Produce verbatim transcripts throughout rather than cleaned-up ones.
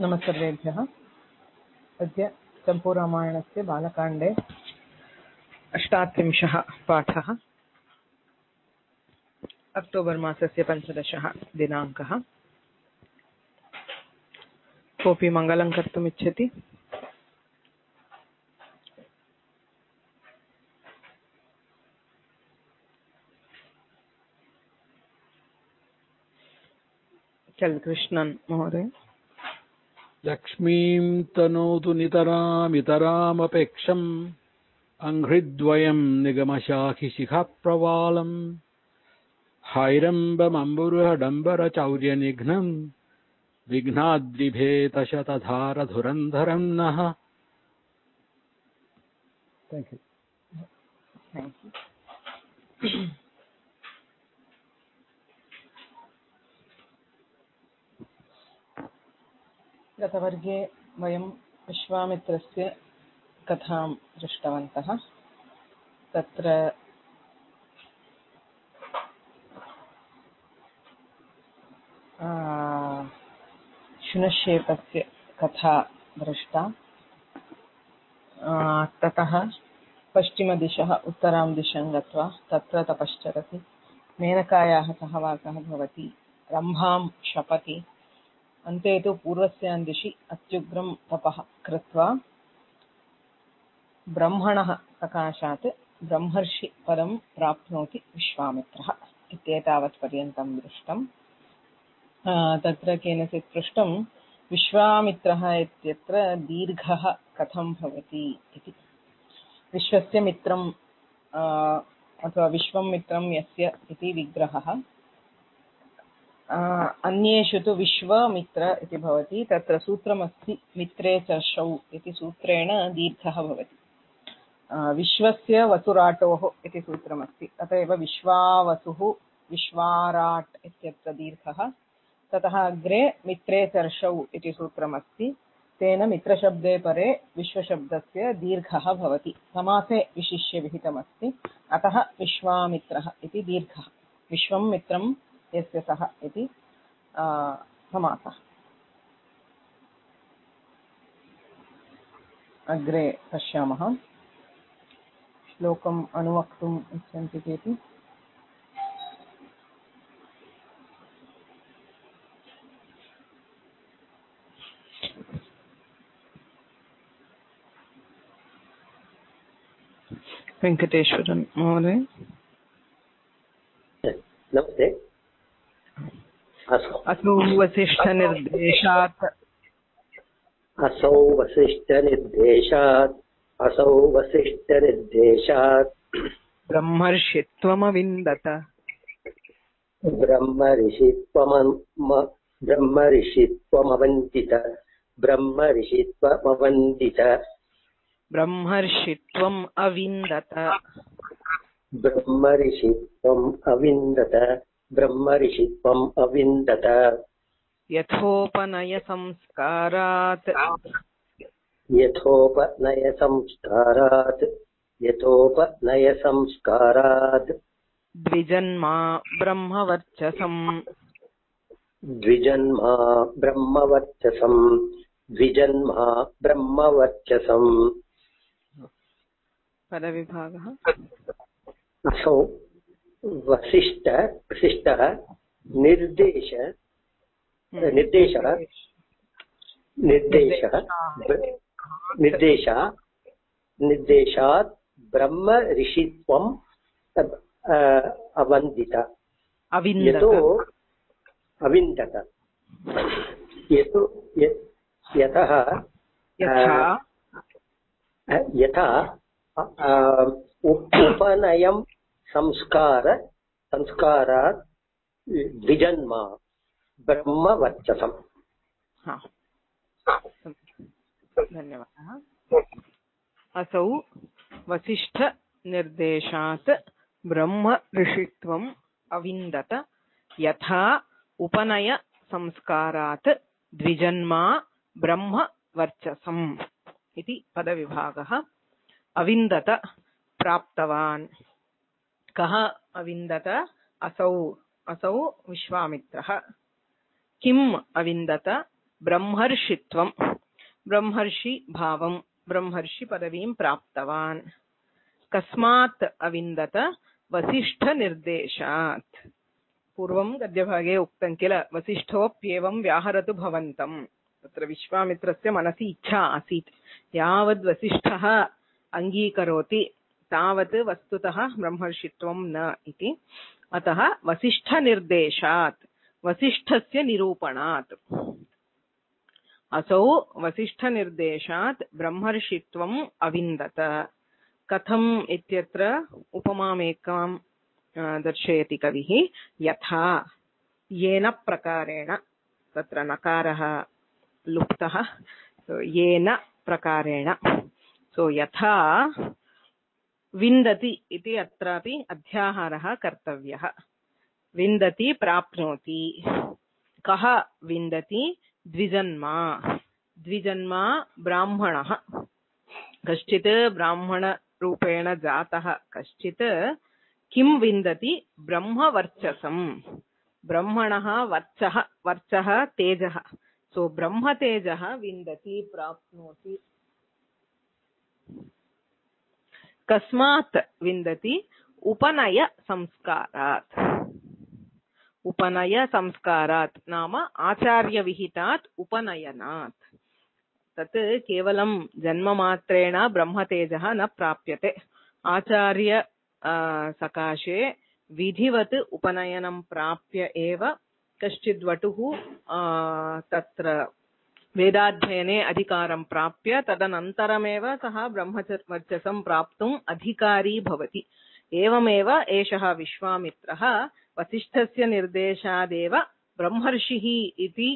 नमः सर्वेभ्यः। अद्य चम्पूरामायणस्य बालकाण्डे अष्टात्रिंशः पाठः। अक्टोबर् मासस्य पञ्चदशः दिनाङ्कः। कोऽपि मङ्गलं कर्तुम् इच्छति? कृष्णन् महोदय। लक्ष्मीं तनोतु नितरामितरामपेक्षम् अङ्घ्रिद्वयं निगमशाखिशिखाप्रवालम् हैरम्बमम्बुरुहडम्बरचौर्यनिघ्नं विघ्नाद्रिभेतशतधारधुरन्धरं नः। Thank you. Thank you. गतवर्गे वयं विश्वामित्रस्य कथां दृष्टवन्तः। तत्र शुनश्शेफस्य कथा दृष्टा। ततः पश्चिमदिशः उत्तरां दिशं गत्वा तत्र तपश्चरति। मेनकायाः सहवासः भवति। रम्भां शपति। अन्ते तु पूर्वस्यां दिशि अत्युग्रं तपः कृत्वा ब्रह्मणः सकाशात् ब्रह्मर्षि पदं प्राप्नोति विश्वामित्रः इत्येतावत् पर्यन्तं दृष्टम्। तत्र केनचित् पृष्टं विश्वामित्रः इत्यत्र दीर्घः कथं भवति इति। विश्वस्य मित्रं अथवा विश्वं मित्रं यस्य इति विग्रहः। अन्येषु तु विश्वमित्र इति भवति। तत्र सूत्रमस्ति मित्रे चर्षौ इति सूत्रेण दीर्घः भवति। विश्वस्य वसुराटोः इति सूत्रमस्ति। अत एव विश्वावसुः विश्वाराट् इत्यत्र दीर्घः। ततः अग्रे मित्रे चर्षौ इति सूत्रमस्ति। तेन मित्रशब्दे परे विश्वशब्दस्य दीर्घः भवति। समासे विशिष्य विहितमस्ति। अतः विश्वामित्रः इति दीर्घः। विश्वं मित्रं यस्य सः इति समासः। अग्रे पश्यामः। श्लोकम् अनुवक्तुम् इच्छन्ति चेत् वेङ्कटेश्वरन् महोदय। नमस्ते। असौ वसिष्ठनिर्देशात् असौ वसिष्ठनिर्देशात् असौ वसिष्ठनिर्देशात् ब्रह्मर्षित्वमविन्दत ब्रह्मऋषित्वमं ब्रह्मऋषित्वमवन्दित ब्रह्मऋषित्वमवन्दित ब्रह्मर्षित्वम् अविन्दत ब्रह्मऋषित्वम् अविन्दत ब्रह्मऋषित्वम् अविन्दत यथोपनय संस्कारात् यथोपनय संस्कारात् यथोपनय संस्कारात् द्विजन्मा ब्रह्मवर्चसम् द्विजन्मा ब्रह्मवर्चसम् द्विजन्मा ब्रह्मवर्चसम्। पदविभागः। असौ वसिष्ठ वसिष्ठः निर्देश निर्देशः निर्देशः निर्देश निर्देशात् ब्रह्म ऋषित्वम् अवन्दित यतो अविन्दत यतो यतः यथा उपनयं संस्कार संस्कारात् द्विजन्मा ब्रह्मवर्चसम्। धन्यवादः। असौ वसिष्ठ निर्देशात् ब्रह्म ऋषित्वम् अविन्दत यथा उपनय संस्कारात् द्विजन्मा ब्रह्म वर्चसम् इति पदविभागः। अविन्दत प्राप्तवान्। कः अविन्दत? असौ असौ विश्वामित्रः। किम् अविन्दत? ब्रह्मर्षित्वं ब्रह्मर्षि भावं ब्रह्मर्षि पदवीं प्राप्तवान् कस्मात् अविन्दत वसिष्ठ निर्देशात् पूर्वं गद्यभागे उक्तं किल वसिष्ठोऽप्येवं व्याहरतु भवन्तम् तत्र विश्वामित्रस्य मनसि इच्छा आसीत् यावद् वसिष्ठः अङ्गीकरोति तावत् वस्तुतः ब्रह्मर्षित्वं न इति अतः वसिष्ठनिर्देशात् वसिष्ठस्य निरूपणात् असौ वसिष्ठनिर्देशात् ब्रह्मर्षित्वम् अविन्दत कथम् इत्यत्र उपमामेकां दर्शयति कविः यथा येन प्रकारेण तत्र नकारः लुप्तः येन प्रकारेण सो यथा विन्दति इति अत्रापि अध्याहारः कर्तव्यः विन्दति प्राप्नोति कः विन्दति द्विजन्मा द्विजन्मा ब्राह्मणः कश्चित् ब्राह्मणरूपेण जातः कश्चित् किं विन्दति ब्रह्मवर्चसं ब्रह्मणः वर्चः वर्चः तेजः सो ब्रह्मतेजः विन्दति प्राप्नोति कस्मात् विन्दति उपनय संस्कारात् उपनय संस्कारात् नाम आचार्य विहितात् उपनयनात् तत् केवलं जन्ममात्रेण ब्रह्मतेजः न प्राप्यते आचार्य सकाशे विधिवत् उपनयनं प्राप्य एव कश्चिद्वटुः तत्र वेदाध्ययने अधिकारं प्राप्य तदनन्तरमेव सः ब्रह्मवर्चसं प्राप्तुम् अधिकारी भवति एवमेव एषः विश्वामित्रः वसिष्ठस्य निर्देशादेव ब्रह्मर्षिः इति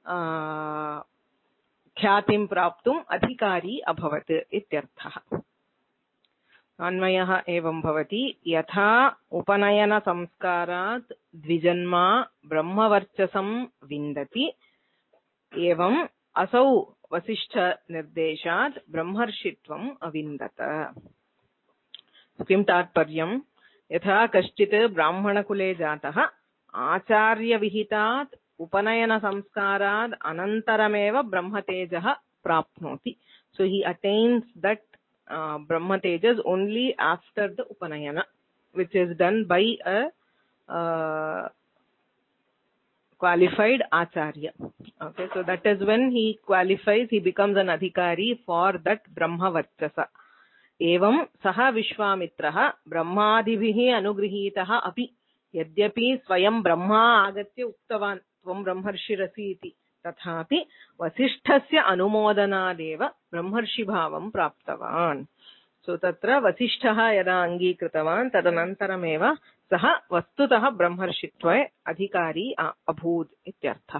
ख्यातिं प्राप्तुम् अधिकारी अभवत् इत्यर्थः अन्वयः एवं भवति यथा उपनयन संस्कारात् द्विजन्मा ब्रह्मवर्चसं विन्दति एवं असौ वसिष्ठ निर्देशात् ब्रह्मर्षित्वम् अविन्दत किं तात्पर्यं यथा कश्चित् ब्राह्मणकुले जातः आचार्य विहितात् उपनयन संस्कारात् अनन्तरमेव ब्रह्मतेजः प्राप्नोति so he attains that Uh, Brahma Tejas only after the Upanayana, which is done by a uh, qualified Acharya. Okay, so that is when he qualifies, he becomes an Adhikari for that Brahma Varchasa. Evam saha Vishwamitraha Brahmadibhihi Anugrihitaha api yadyapi swayam Brahma agatya uktavan tvam Brahmarshirasi iti तथापि वसिष्ठस्य अनुमोदनादेव ब्रह्मर्षि भावं प्राप्तवान् सो तत्र वसिष्ठः यदा अङ्गीकृतवान् तदनन्तरमेव सः वस्तुतः ब्रह्मर्षित्वे अधिकारी अभूत् इत्यर्थः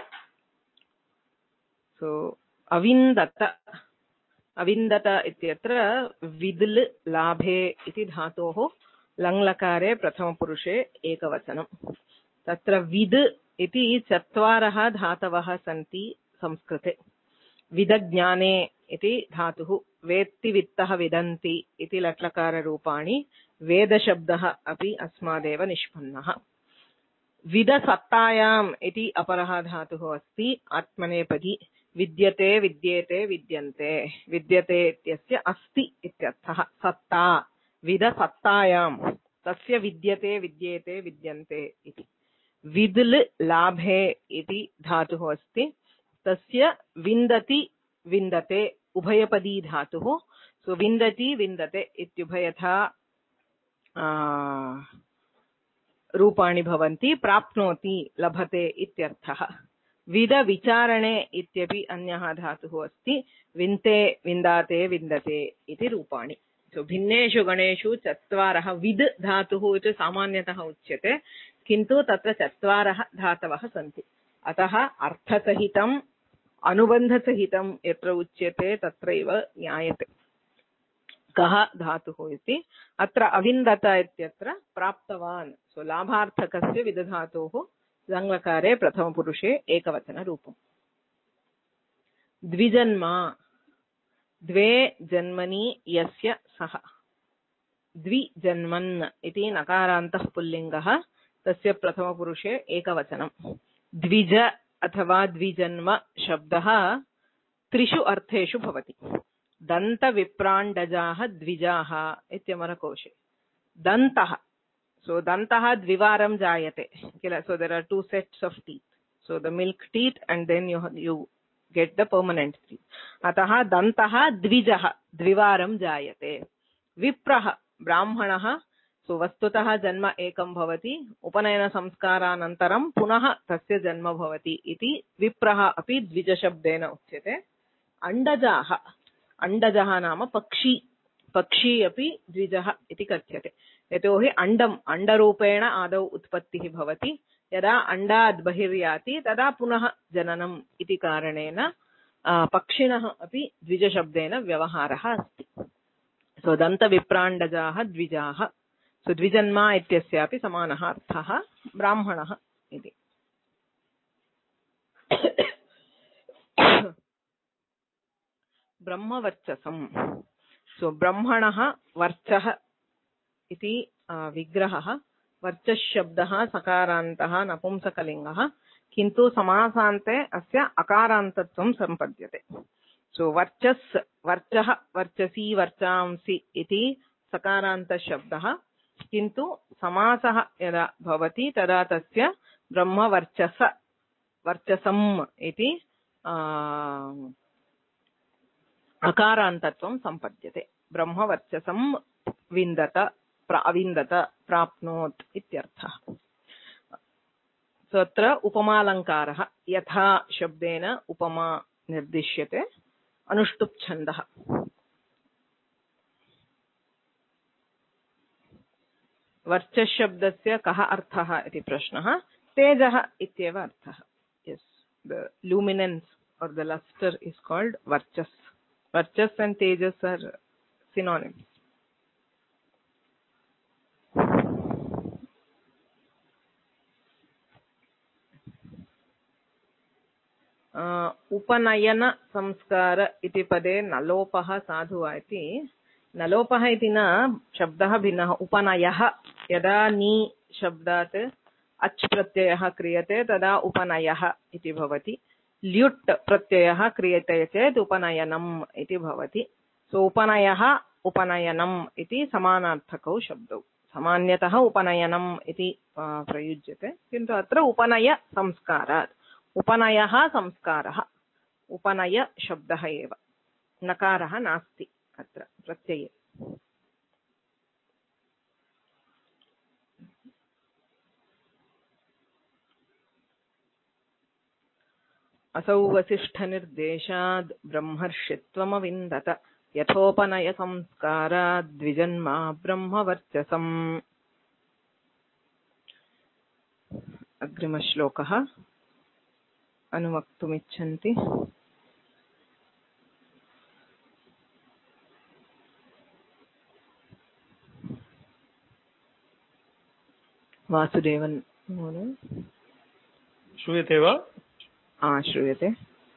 सो अविन्दत अविन्दत इत्यत्र विद्ल लाभे इति धातोः लङ्लकारे प्रथमपुरुषे एकवचनं तत्र विद् इति चत्वारः धातवः सन्ति संस्कृते विदज्ञाने इति धातुः वेत्ति वित्तः विदन्ति इति लट्लकाररूपाणि वेदशब्दः अपि अस्मादेव निष्पन्नः विदसत्तायाम् इति अपरः धातुः अस्ति आत्मनेपदी विद्यते विद्येते विद्यन्ते विद्यते इत्यस्य अस्ति इत्यर्थः सत्ता विदसत्तायाम् तस्य विद्यते विद्येते विद्यन्ते इति विद्ल लाभे इति धातुः अस्ति तस्य विन्दति विन्दते उभयपदी धातुः सो विन्दति विन्दते इत्युभयथा रूपाणि भवन्ति प्राप्नोति लभते इत्यर्थः विद विचारणे इत्यपि अन्यः धातुः अस्ति विन्ते विन्दाते विन्दते इति रूपाणि सो भिन्नेषु गणेषु चत्वारः विद् धातुः इति सामान्यतः उच्यते किन्तु तत्र चत्वारः धातवः सन्ति अतः अर्थसहितम् अनुबन्धसहितं यत्र उच्यते तत्रैव ज्ञायते कः धातुः इति अत्र अविन्दत इत्यत्र प्राप्तवान् सो लाभार्थकस्य विदधातोः लङ्लकारे प्रथमपुरुषे एकवचनरूपम् द्विजन्मा द्वे जन्मनि यस्य सः द्विजन्मन् इति नकारान्तः पुल्लिङ्गः तस्य प्रथमपुरुषे एकवचनं द्विज अथवा द्विजन्म शब्दः त्रिषु अर्थेषु भवति। दन्तविप्राण्डजाः द्विजाः इत्यमरकोशे दन्तः, सो दन्तः द्विवारं जायते किल, so there are two sets of teeth, so the milk teeth and then you you get the permanent teeth, अतः दन्तः द्विजः द्विवारं जायते। विप्रः ब्राह्मणः, सो वस्तुतः जन्म एकं भवति, उपनयन संस्कारानन्तरं पुनः तस्य जन्म भवति इति विप्रः अपि द्विजशब्देन उच्यते। अंडजाः, अंडजः नाम पक्षी, पक्षी अपि द्विजः इति कथ्यते, यतोहि अंडम् अंडरूपेण आदौ उत्पत्तिः भवति, यदा अंडात् बहिर्याति तदा पुनः जननम् इति कारणेन पक्षिणः अपि द्विजशब्देन व्यवहारः अस्ति। सो दन्तविप्राण्डजाः द्विजाः, सो द्विजन्मा इत्यस्यापि समानः अर्थः ब्राह्मणः इति। ब्रह्मवर्चसम्, सो ब्रह्मणः वर्चः इति विग्रहः, वर्चशब्दः सकारान्तः नपुंसकलिङ्गः, किन्तु समासान्ते अस्य अकारान्तत्वं सम्पद्यते। सो वर्चस्, वर्चः, वर्चसी, वर्चांसि इति सकारान्तशब्दः, किन्तु समासः यदा भवति तदा तस्य ब्रह्मवर्चस वर्चसम् इति अकारान्तत्वं सम्पद्यते। ब्रह्मवर्चसं विन्दत, अविन्दत, प्राप्नोत् इत्यर्थः। तत्र उपमालङ्कारः, यथा शब्देन उपमा निर्दिश्यते। अनुष्टुप् छन्दः, वर्चस् शब्दस्य कः अर्थः इति प्रश्नः। तेजः इत्येव अर्थः। यस्, द लुमिनेन्स् और द लस्टर इज कॉल्ड वर्चस्। वर्चस् एंड तेजस् आर सिनोनिम्स। उपनयन संस्कार इति पदे नलोपः साधु वा इति, नलोपः इति न, शब्दः भिन्नः। उपनयः, यदा नी शब्दात् अच् प्रत्ययः क्रियते तदा उपनयः इति भवति। ल्युट् प्रत्ययः क्रियते चेत् उपनयनम् इति भवति। सो उपनयः उपनयनम् इति समानार्थकौ शब्दौ। सामान्यतः उपनयनम् इति प्रयुज्यते, किन्तु अत्र उपनय संस्कारात्, उपनयः संस्कारः, उपनय शब्दः एव, नकारः नास्ति अत्र प्रत्यये। असौ वसिष्ठनिर्देशाद् ब्रह्मर्षित्वमविन्दत, यथोपनय संस्काराद् द्विजन्मा ब्रह्मवर्चसम्। अग्रिमश्लोकः अनुवक्तुमिच्छन्ति? वासुदेवन महोदय, श्रूयते वा? आ, श्रूयते।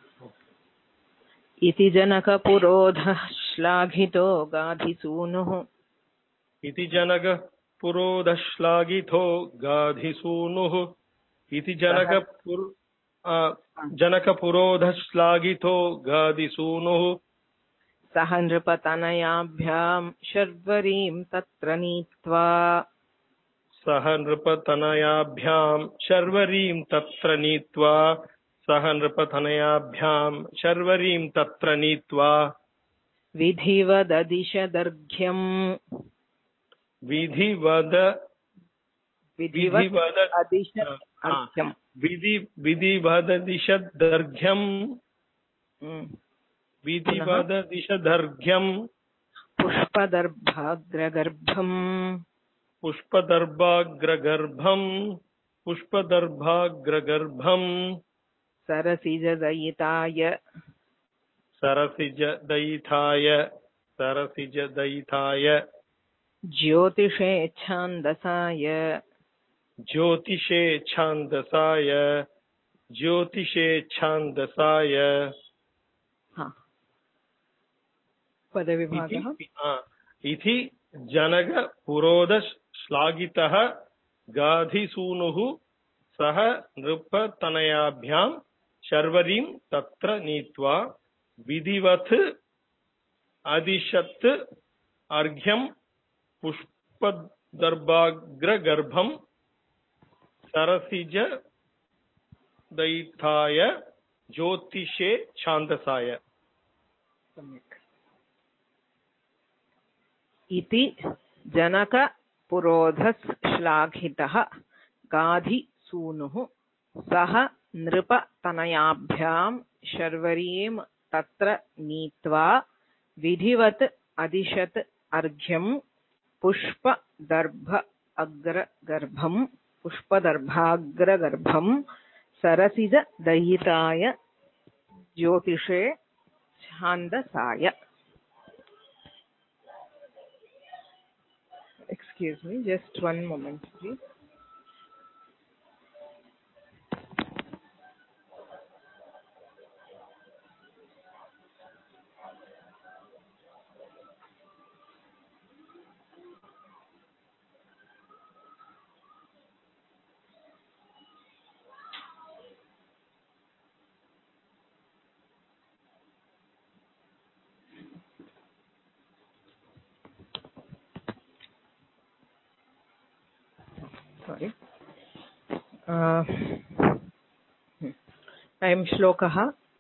इति जनकपुरोधः श्लाघितो गाधिसूनुः, इति जनकपुरोधः श्लाघितो गाधिसूनुः, इति जनकपुर जनकपुरोधः श्लाघितो गाधिसूनुः। सह नृपतनयाभ्यां शर्वरीं तत्र नीत्वा, सह नृपतनयाभ्यां शर्वरीं तत्र नीत्वा, सह नृपतनयाभ्यां शर्वरीं तत्र नीत्वा। विधिवददिशदर्घ्यम्, विधिवद विधिवद अदिशदर्घ्यम्, विधि विधिवददिशदर्घ्यम्, विधिवददिशदर्घ्यम्। पुष्पदर्भाग्रगर्भम्, पुष्पदर्भाग्रगर्भम्, पुष्पदर्भाग्रगर्भम्। सरसिजदयिताय, सरसिजदयिताय, सरसिजदयिताय। ज्योतिषे छान्दसाय, ज्योतिषे छान्दसाय, ज्योतिषे छान्दसाय। हाँ, पदविभागः। इति जनकपुरोधः श्लाघितः गाधिसूनुः, सह नृपतनयाभ्यां शर्वरीं तत्र नीत्वा विधिवत् अदिशत् अर्घ्यं पुष्पदर्भाग्रगर्भं सरसिज दयिताय ज्योतिषे छान्दसाय। सम्यक्। इति जनक पुरोधस् श्लाघितः गाधिसूनुः सह नृपतनयाभ्यां शर्वरीं तत्र नीत्वा विधिवत् अदिशत् अर्घ्यं पुष्पदर्भ अग्रगर्भं पुष्पदर्भाग्रगर्भं सरसिज दयिताय ज्योतिषे छान्दसाय। Excuse me, just one moment, please. Sorry. Uh, अयं श्लोकः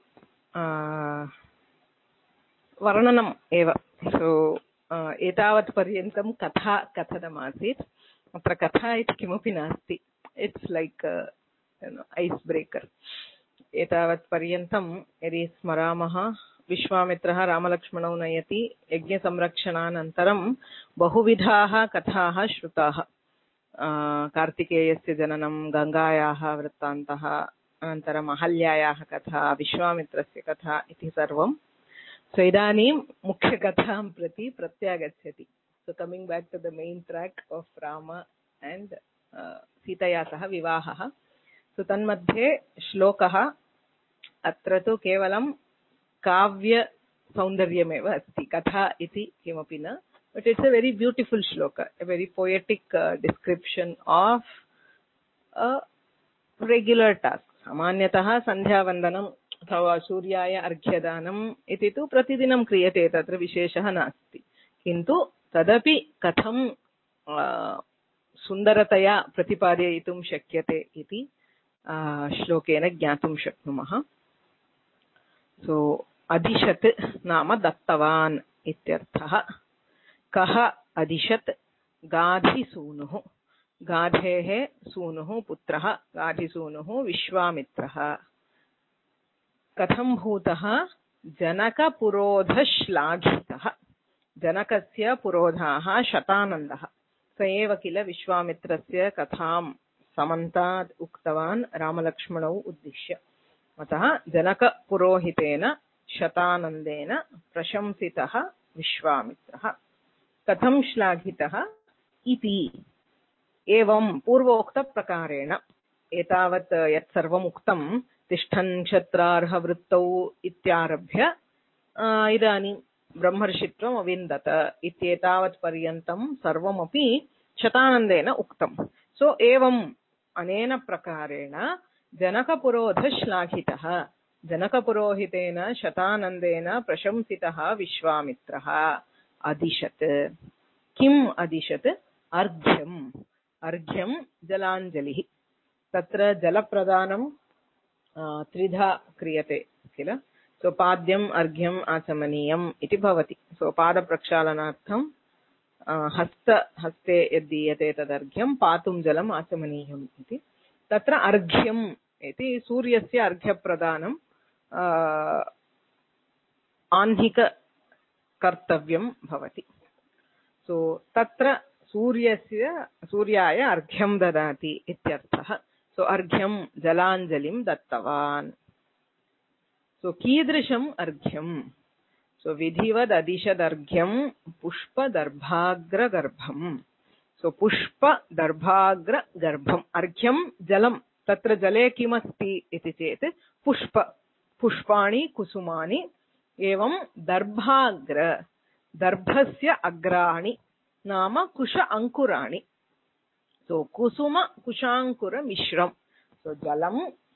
वर्णनम् एव। सो एतावत् पर्यन्तं कथा कथनमासीत्। अत्र कथा इति किमपि नास्ति। It's like ice breaker. एतावत् पर्यन्तं यदि स्मरामः, विश्वामित्रः रामलक्ष्मणौ नयति। यज्ञसंरक्षणानन्तरं बहुविधाः कथाः श्रुताः। कार्तिकेयस्य जननं, गङ्गायाः वृत्तान्तः, अनन्तरम् अहल्यायाः कथा, विश्वामित्रस्य कथा इति सर्वं। सो इदानीं मुख्यकथां प्रति प्रत्यागच्छति। So coming back to the main track of Rama and सीतया सह विवाहः। सो तन्मध्ये श्लोकः अत्र तु केवलं काव्यसौन्दर्यमेव अस्ति, कथा इति किमपि न। But it's a very beautiful shloka, a very poetic uh, description of a regular task. सामान्यतः सन्ध्यावन्दनम् अथवा सूर्याय अर्घ्यदानम् इति तु प्रतिदिनं क्रियते, तत्र विशेषः नास्ति। किन्तु तदपि कथं सुन्दरतया प्रतिपादयितुं शक्यते इति श्लोकेन ज्ञातुं शक्नुमः। सो अदिशत् नाम दत्तवान् इत्यर्थः। कः अदिशत्? गाधिसूनुः। गाधेः सूनुः पुत्रः, गाधिसूनुः विश्वामित्रः। कथं भूतः? जनकपुरोधश्लाघितः। जनकस्य पुरोधाः शतानन्दः। स एव किल विश्वामित्रस्य कथां समन्तात् उक्तवान् रामलक्ष्मणौ उद्दिश्य। अतः जनकपुरोहितेन शतानन्देन प्रशंसितः विश्वामित्रः। कथं श्लाघितः? इति एवं पूर्वोक्तप्रकारेण। एतावत् यत् सर्वम् उक्तं तिष्ठन् क्षत्रार्हवृत्तौ इत्यारभ्य इदानीं ब्रह्मर्षित्वम् अविन्दत इत्येतावत् पर्यन्तं सर्वमपि शतानन्देन उक्तं। सो एवम् अनेन प्रकारेण जनकपुरोधश्लाघितः, जनकपुरोहितेन शतानन्देन प्रशंसितः विश्वामित्रः। अदिशत्। किम् अदिशत्? अर्घ्यम्। अर्घ्यं जलाञ्जलिः। तत्र जलप्रदानं त्रिधा क्रियते किल। सो पाद्यम् अर्घ्यम् आचमनीयम् इति भवति। सो पादप्रक्षालनार्थं हस्त हस्ते यद्दीयते तदर्घ्यं, पातुं जलम् आचमनीयम् इति। तत्र अर्घ्यम् इति सूर्यस्य अर्घ्यप्रदानं आह्निक कर्तव्यं भवति। सो तत्र सूर्यस्य सूर्याय अर्घ्यं ददाति इत्यर्थः। सो अर्घ्यं जलाञ्जलिं दत्तवान्। सो कीदृशम् अर्घ्यम्? सो विधिवद् अदिशदर्घ्यं पुष्पदर्भाग्रगर्भम्। सो पुष्पदर्भाग्रगर्भम्। अर्घ्यं जलं। तत्र जले किमस्ति इति चेत् पुष्प पुष्पाणि कुसुमानि एवं दर्भाग्र, दर्भस्य अग्राणि नाम कुश अंकुराणि। सो कुसुम कुशांकुर मिश्रम। सो जलम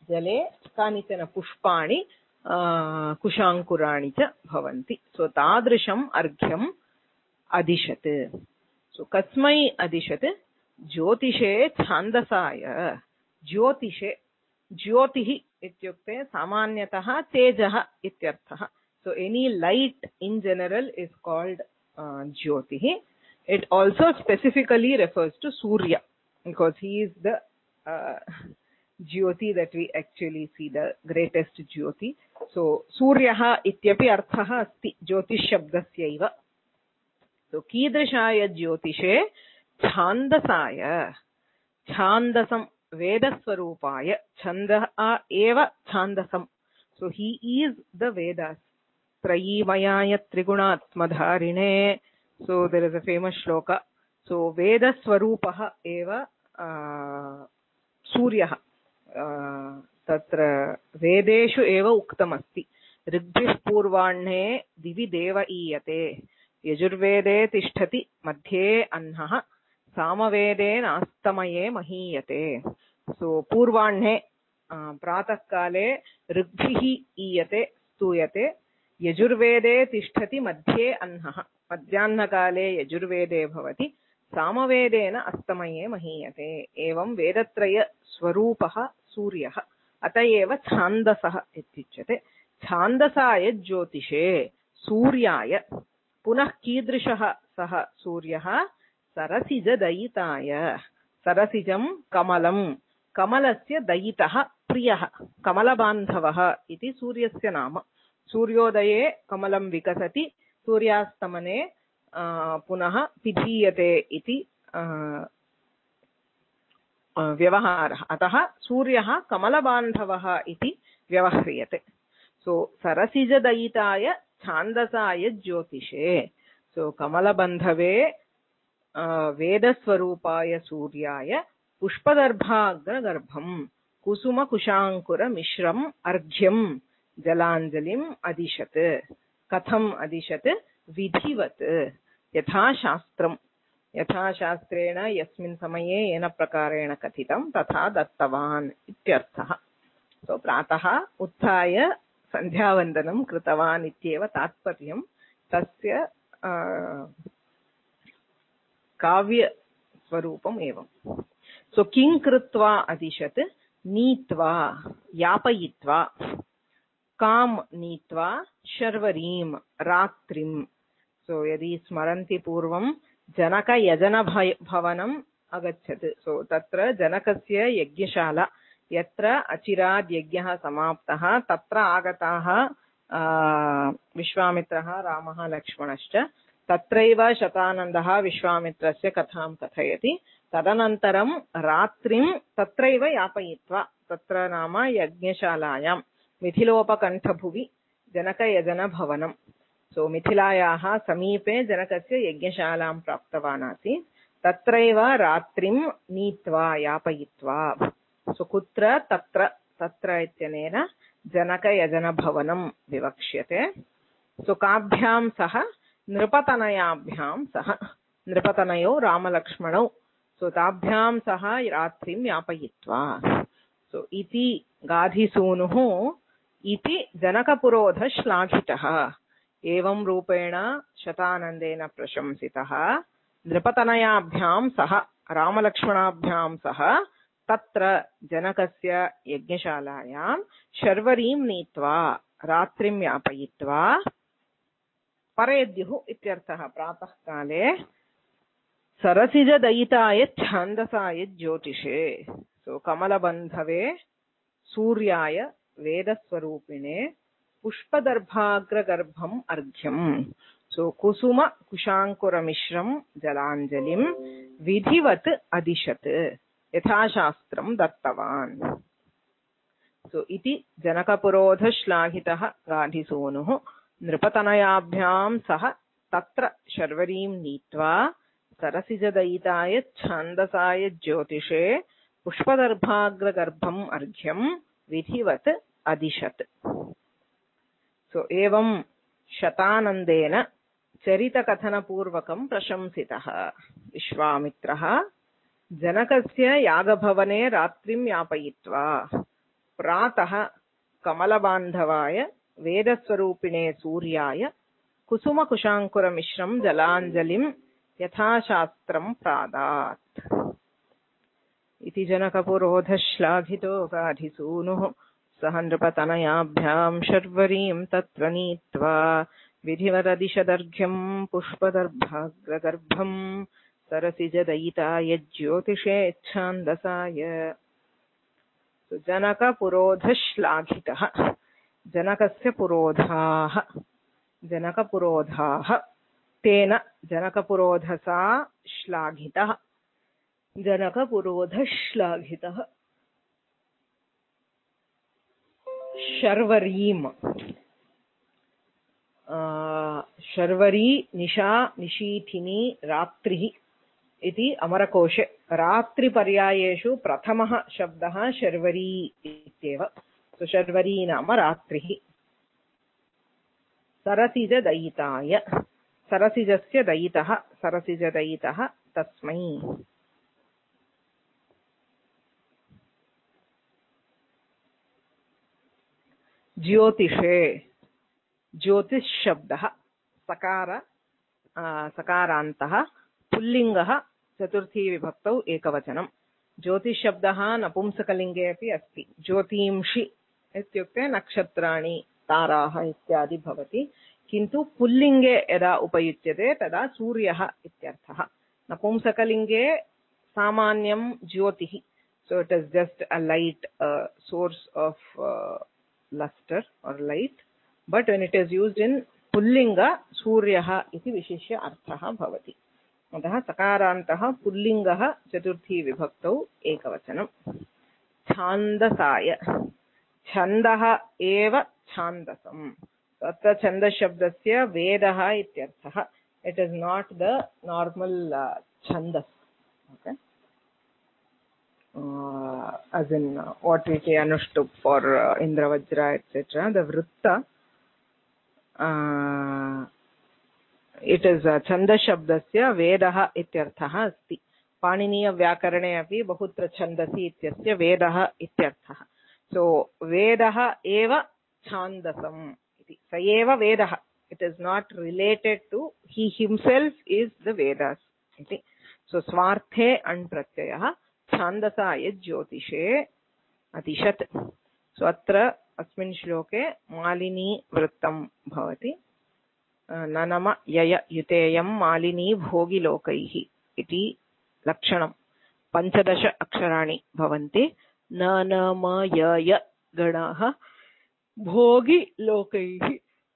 जले कानिचन पुष्पाणि कुशाङ्कुराणि च भवन्ति। सो तादृशम् अर्घ्यम् अदिशत्। सो कस्मै अदिशत्? ज्योतिषे छान्दसाय। ज्योतिषे, ज्योतिः इत्युक्ते सामान्यतः तेजः इत्यर्थः। So any light in general is called uh, jyotih. It also specifically refers to Surya because he is the uh, jyoti that we actually see, the greatest jyoti. So Suryaha ityapi arthah asti jyotish shabdasyaiva. So कीदृशाय ज्योतिषे छान्दसाय, छान्दसं वेदस्वरूपाय, छन्दः एव छान्दसं. So he is the Vedas. Trayimaya Trigunaatmadharine. So there is a famous shloka. So Vedaswarupaha eva uh, Suryaha. Uh, Tatra Vedeshu eva uktamasti. Rigbhih purvanhe divi deva iyate. Yajurvede tishtati madhye annaha. Samavede nastamaye mahiyate. So purvanhe uh, pratah kale rigbhihi iyate stuyate. यजुर्वेदे तिष्ठति मध्ये अन्नः. मध्याह्नकाले यजुर्वेदे भवति, सामवेदेन अस्तमये महीयते. एवं वेदत्रय स्वरूपः सूर्यः. अत एव छान्दसः इत्युच्यते. छान्दसाय ज्योतिषे सूर्याय. पुनः कीदृशः सः सूर्यः? सरसिजदयिताय. सरसिजं कमलं, कमलस्य दयितः प्रियः, कमलबान्धवः इति सूर्यस्य नाम. सूर्योदये कमलं विकसति, सूर्यास्तमने पुनः पिधीयते इति व्यवहारः. अतः सूर्यः कमलबान्धवः इति व्यवह्रियते. सो सरसिजदयिताय छान्दसाय ज्योतिषे. सो कमलबन्धवे वेदस्वरूपाय सूर्याय पुष्पदर्भाग्रगर्भं कुसुमकुशाङ्कुरमिश्रम् अर्घ्यम् जलाञ्जलिम् अदिशत्. कथम् अदिशत्? विधिवत्, यथा शास्त्रम्. यथा शास्त्रेण यस्मिन् समये येन प्रकारेण कथितं तथा दत्तवान् इत्यर्थः. सो प्रातः उत्थाय सन्ध्यावन्दनं कृतवान् इत्येव तात्पर्यं. तस्य काव्यस्वरूपम् एवं. सो किं कृत्वा अदिशत्? नीत्वा, यापयित्वा. काम नीत्वा शर्वरीं, रात्रिं. सो यदि स्मरन्ति पूर्वं जनक यजन भवनम् अगच्छत्. सो तत्र जनकस्य यज्ञशाला, यत्र अचिराद् यज्ञः समाप्तः, तत्र आगताः विश्वामित्रः, रामः, लक्ष्मणश्च. तत्रैव शतानन्दः विश्वामित्रस्य कथां कथयति. तदनन्तरं रात्रिं तत्रैव यापयित्वा, तत्र नाम यज्ञशालायां मिथिलोपकण्ठभुवि जनकयजनभवनम्. सो मिथिलायाः समीपे जनकस्य यज्ञशालां प्राप्तवान् आसीत्. तत्रैव रात्रिं नीत्वा, यापयित्वा. सो कुत्र? तत्र. तत्र इत्यनेन जनकयजनभवनं विवक्ष्यते. सो काभ्यां सह? नृपतनयाभ्यां सह. नृपतनयो रामलक्ष्मणौ. सो ताभ्यां सह रात्रिं यापयित्वा. सो इति गाधिसूनुः इति जनकपुरोधः श्लाघितः. एवं रूपेण शतानन्देन प्रशंसितः. नृपतनयाभ्यां सह, रामलक्ष्मणाभ्यां सह तत्र जनकस्य यज्ञशालायां शर्वरीं नीत्वा रात्रिं यापयित्वा परेद्युः इत्यर्थः. प्रातः काले सरसिजदयिताय छान्दसाय ज्योतिषे. सो कमलबन्धवे सूर्याय वेदस्वरूपिणे पुष्पदर्भाग्रगर्भम् अर्घ्यम्. सो कुसुम कुशाङ्कुरमिश्रं जलाञ्जलिं विधिवत् अदिशत्, यथाशास्त्रं दत्तवान्. सो इति जनकपुरोधः श्लाघितः गाधिसूनुः नृपतनयाभ्यां सह तत्र शर्वरीं नीत्वा सरसिजदयिताय छान्दसाय ज्योतिषे पुष्पदर्भाग्रगर्भम् अर्घ्यम् विधिवत् अदिशत्. सो एवं शतानन्देन चरितकथनपूर्वकं प्रशंसितः विश्वामित्रः जनकस्य यागभवने रात्रिं यापयित्वा. प्रातः कमलबान्धवाय वेदस्वरूपिणे सूर्याय कुसुमकुशाङ्कुरमिश्रं जलाञ्जलिं यथाशास्त्रं प्रादात् इति जनकपुरोधः श्लाघितो गाधिसूनुः सह नृपतनयाभ्यां शर्वरीं तत्र नीत्वा विधिवददिशदर्घ्यं पुष्पदर्भाग्रगर्भं सरसिजदयिताय ज्योतिषेच्छान्दसाय जनकपुरोधः श्लाघितः जनकस्य पुरोधाः जनकपुरोधाः तेन जनकपुरोधसा श्लाघितः जनकपुरोधः श्लाघितः शर्वरीं शर्वरी निशा निशीथिनी रात्रिः इति अमरकोशे रात्रिपर्यायेषु प्रथमः शब्दः शर्वरी इत्येव। सो शर्वरी नाम रात्रिः। सरसिजदयिताय सरसिजस्य दयितः सरसिजदयितः तस्मै ज्योतिषे ज्योतिष शब्दः सकार सकारान्तः पुल्लिङ्गः चतुर्थी विभक्तौ एकवचनं। ज्योतिष शब्दः नपुंसकलिङ्गे अपि अस्ति। ज्योतींषि इत्युक्ते नक्षत्राणि ताराः इत्यादि भवति, किन्तु पुल्लिङ्गे यदा उपयुज्यते तदा सूर्यः इत्यर्थः। नपुंसकलिङ्गे सामान्यं ज्योतिः, so it is just a light uh, source of uh, luster or light, but when it is used in pullinga suryah iti vishishya arthah bhavati. अतः सकारान्तः पुल्लिङ्गः चतुर्थी विभक्तौ एकवचनं। छान्दसाय छन्दः एव छान्दसम्। तत्र छन्दशब्दस्य वेदः इत्यर्थः। It is not the normal uh, छन्दस्, okay? Uh, as in uh, what we say Anushtup for uh, Indravajra et cetera. The Vritta, uh, it is uh, Chanda Shabdasya Vedaha ityarthaha asti. Paniniya Vyakarane api bahutra Chandasi ityasya Vedaha ityarthaha. So Vedaha eva Chandasam iti. Sayeva Vedaha. It is not related to, he himself is the Vedas iti. So Swarthe and Pratyayaha छान्दसाय ज्योतिषे अतिशत्. सो अत्र अस्मिन् श्लोके मालिनी वृत्तं भवति। ननम यय युतेयं मालिनी भोगिलोकैः इति लक्षणं। पञ्चदश अक्षराणि भवन्ति। न न म य य गणाः भोगिलोकैः।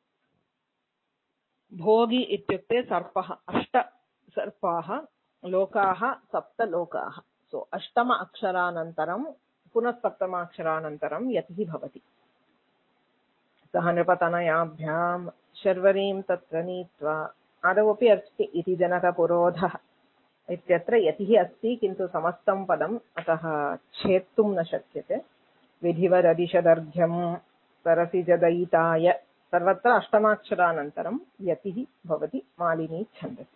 भोगी इत्युक्ते सर्पः। अष्ट सर्पाः, लोकाः सप्त लोकाः। सो अष्टम अक्षरानन्तरं पुनः सप्तम अक्षरानन्तरं यतिः भवति। सह नृपतनयाभ्यां शर्वरीं तत्र नीत्वा आदौ अपि अस्ति इति जनकपुरोधः इत्यत्र यतिः अस्ति, किन्तु समस्तं पदम्, अतः छेत्तुं न शक्यते। विधिवददिशदर्घ्यं सरसिजदयिताय सर्वत्र अष्टमाक्षरानन्तरं यतिः भवति मालिनी छन्दसि।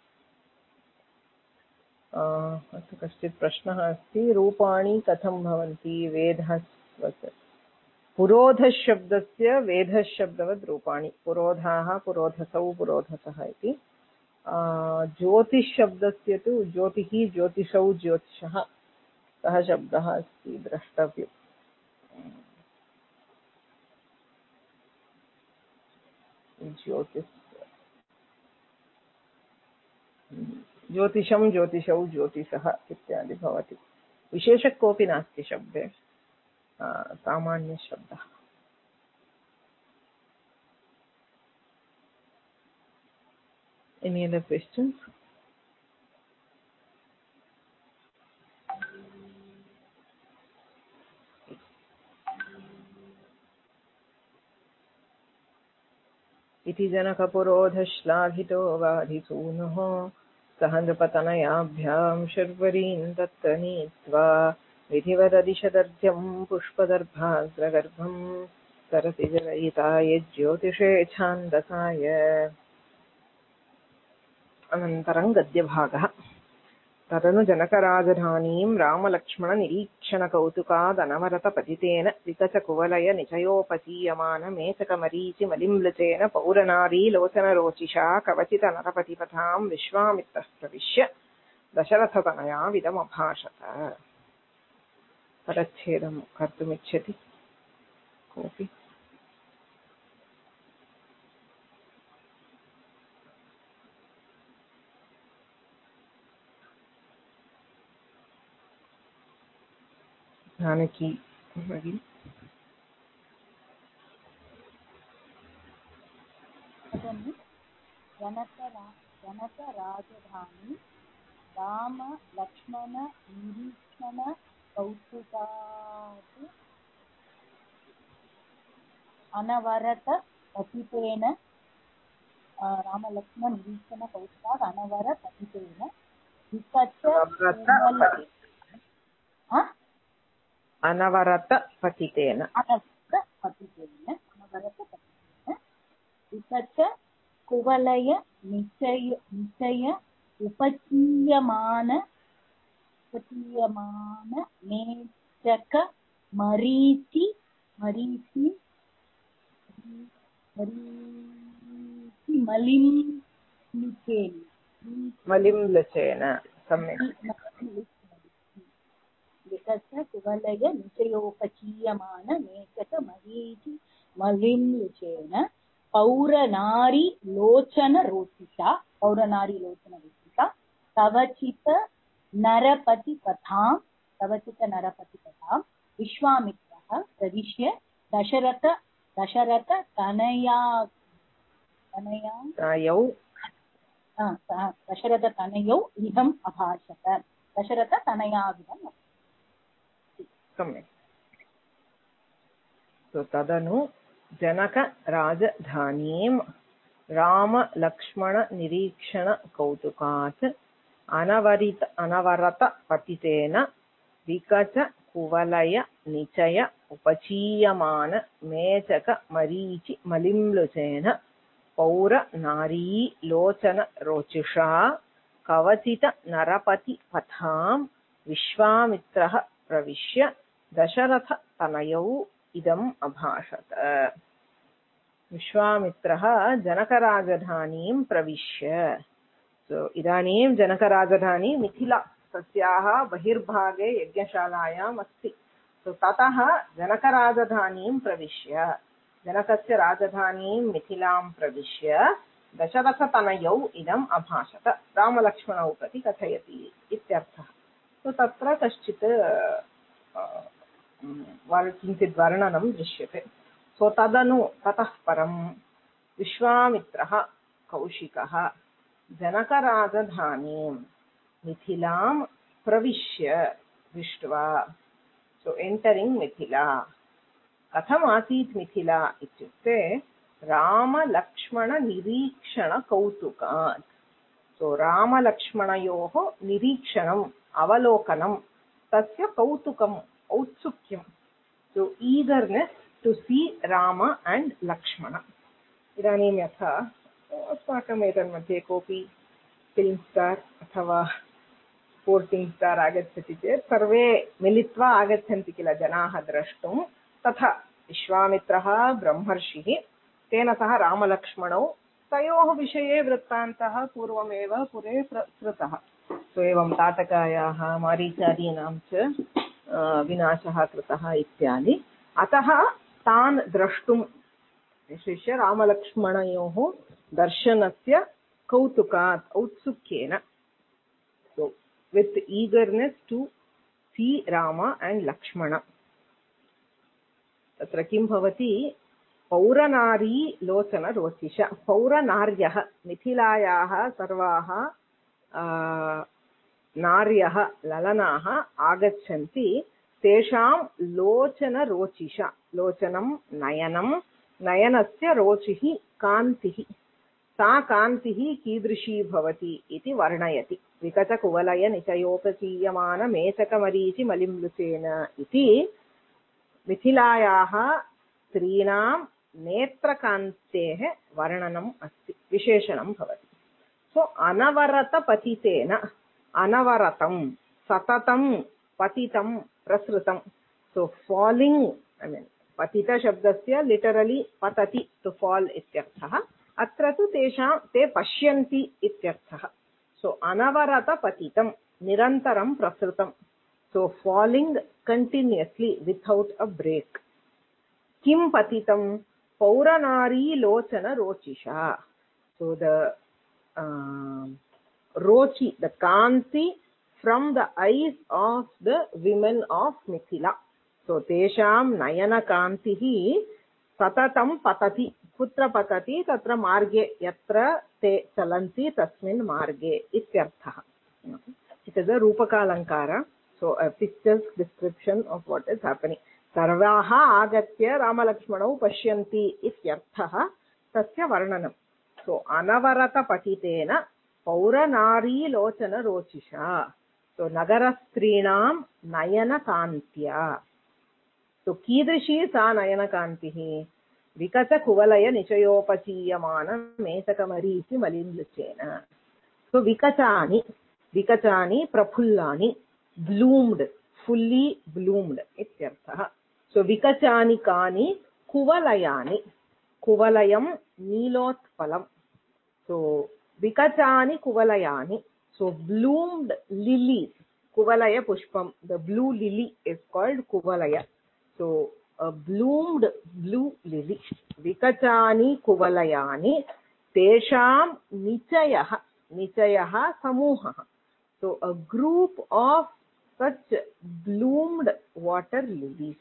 अत्र कश्चित् प्रश्नः अस्ति, रूपाणि कथं भवन्ति वेधस्वत्। पुरोधशब्दस्य वेधशब्दवद् रूपाणि। पुरोधाः पुरोधसौ पुरोधसः इति। ज्योतिषशब्दस्य तु ज्योतिः ज्योतिषौ ज्योतिषः सः शब्दः अस्ति द्रष्टव्यः। ज्योतिष ज्योतिषं ज्योतिषौ ज्योतिषः इत्यादि भवति। विशेषः कोऽपि नास्ति शब्दे, सामान्यशब्दः। Any other questions? इति जनकपुरोधश्लाघितो वाधिसूनुः सह नृपतनयाभ्यां शर्वरीं तत्र नीत्वा विधिवददिशदर्घ्यं पुष्पदर्भाग्रगर्भं सरसिजदयिताय ज्योतिषे छान्दसाय। अनन्तरं गद्यभागः। तदनु जनकराजधानीं रामलक्ष्मणनिरीक्षणकौतुकादनवरतपतितेन विकचकुवलय निचयोपचीयमानमेचकमरीचिमलिम्लचेन पौरनारीलोचनरोचिषा कवचितनरपतिपथां विश्वामित्रः प्रविश्य दशरथतनयाविदमभाषत। पदच्छेदं कर्तुमिच्छति कोऽपि? जानकी भगिनी। जनकरा जनकराजधानी राम लक्ष्मण निरीक्षण कौतुकात् अनवरत पतितेन राम लक्ष्मण निरीक्षण कौतुकात् अनवरत पतितेन विकच अनवरत पतितेन अनवरत पतितेन अनवरत पतितेन विकच कुवलय निचय निचय उपचीयमान उपचीयमान मेचक मरीचि मरीचि मरीचि मलिम्लुचेन मलिम्लचेन सम्यक्। विकच कुवलय निचयोपचीयमान मेचक मरीचि मलिम्लुचेन पौरनारी लोचन रोचिषा पौरनारी लोचन रोचिषा कवचित नरपति कथां कवचित नरपति कथां विश्वामित्रः प्रविश्य दशरथ दशरथ तनया तनया दशरथ तनयौ इदम् अभाषत। दशरथ तनयाविदम् सम्यक्। तदनु जनक राजधानीं रामलक्ष्मणनिरीक्षणकौतुकात् अनवरित अनवरत पतितेन विकच कुवलय निचय उपचीयमान मेचक मरीचि मलिम्लुचेन पौरनारी लोचन रोचिषा कवचित नरपति पथां विश्वामित्रः प्रविश्य दशरथ तनयौ इदम् अभाषत। विश्वामित्रः जनकराजधानीं प्रविश्य। सो इदानीं जनकराजधानी मिथिला तस्याः बहिर्भागे यज्ञशालायाम् अस्ति। सो ततः जनकराजधानीं प्रविश्य जनकस्य राजधानीं मिथिलां प्रविश्य दशरथतनयौ इदम् अभाषत। रामलक्ष्मणौ प्रति कथयति इत्यर्थः। सो तत्र कश्चित् किञ्चित् वर्णनं दृश्यते। सो तदनु ततः परं विश्वामित्रः कौशिकः जनकराजधानीं मिथिलां प्रविश्य दृष्ट्वा। So entering Mithila. कथमासीत् मिथिला इत्युक्ते रामलक्ष्मणनिरीक्षणकौतुकात्। सो रामलक्ष्मणयोः निरीक्षणम् अवलोकनं तस्य कौतुकम् औत्सुक्यं। So eagerness to see Rama and Lakshmana. इदानीं यथा अस्माकम् एतन्मध्ये कोऽपि फिल्म् स्टार् अथवा स्पोर्टिङ्ग् स्टार् आगच्छति चेत् सर्वे मिलित्वा आगच्छन्ति किल जनाः द्रष्टुं। तथा विश्वामित्रः ब्रह्मर्षिः तेन सह रामलक्ष्मणौ तयोः विषये वृत्तान्तः पूर्वमेव पुरे कृतः। सो एवं ताटकायाः मारीचादीनां च विनाशः कृतः इत्यादि। अतः तान् द्रष्टुं विशिष्य रामलक्ष्मणयोः दर्शनस्य कौतुकात् औत्सुक्येन। So with eagerness to see Rama and Lakshmana. तत्र किं भवति? पौरनारी लोचन रोचिष। पौरनार्यः मिथिलायाः सर्वाः नार्यः ललनाः आगच्छन्ति। तेषां लोचनरोचिष। लोचनं नयनं नयनस्य रोचिः कान्तिः। सा कान्तिः कीदृशी भवति इति वर्णयति। विकचकुवलय निचयोपचीयमान मेचकमरीचि मलिम्लुचेन इति मिथिलायाः स्त्रीणां नेत्रकान्तेः वर्णनम् अस्ति, विशेषणं भवति। सो अनवरतपतितेन anavaratam, satatam, patitam, prasrutam. So falling, I mean, patita shabdasya literally patati, to fall ityarthaha. Atra tu tesham te pashyanti ityarthaha. So anavarata patitam, nirantaram prasrutam. So falling continuously without a break. Kim patitam pauranari lochana rochisha. So the uh, rochi, the kanti from the eyes of the women of Mithila. So tesham nayana kantihi satatam patati. Kutra patati tatra marge yatra te chalanti tasmin marge ityarthaha. It is a rupaka alankara. So a picture's description of what is happening. Sarvaha agatya Ramalakshmanau pashyanti ityarthaha tasya varnanam. So anavarata patitena pauranari lochana rochisha. So nagarastrinam nayana kantya. So kidrishi sa nayana kantihi vikata kuvalaya nichayopachiyamana mesakamarisi malinluchena. So vikachani, vikachani prafullani, bloomed, fully bloomed ityarthaha. So vikachani kani kuvalayani, kuvalayam nilotpalam. So vikachani kuvalayani, so bloomed lilies, kuvalaya pushpam, the blue lily is called kuvalaya. So a bloomed blue lily. Vikachani kuvalayani tesham nichayaha, nichayaha samuhaha. So a group of such bloomed water lilies.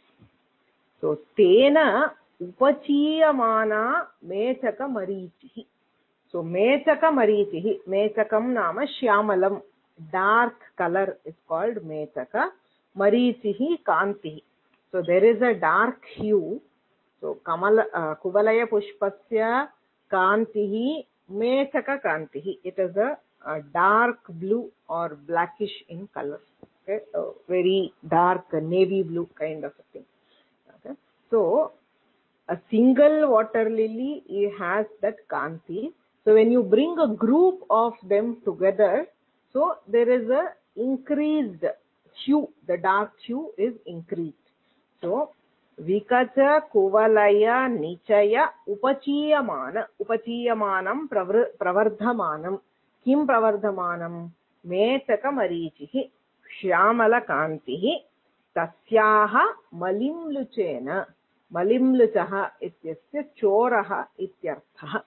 So tena upachiyamana mechaka marichihi. So mechaka marichihi, mechakam nama shyamalam, dark color is called mechaka. Marichihi kantihi. So there is a dark hue. So kamala uh, kuvalaya pushpasya kantihi mechaka kantihi. It is a, a dark blue or blackish in color. Okay, a very dark navy blue kind of a thing. Okay, so a single water lily it has that kanti. So when you bring a group of them together, so there is a increased hue. The dark hue is increased. So vikacha kuvalaya nichaya upachiyamana, upachiyamanam pravardhamanam. Kim pravardhamanam? Mechaka marichihi shyamala kantihi tasyaha malimluchena. Malimluchaha ityasya choraha ityarthaha.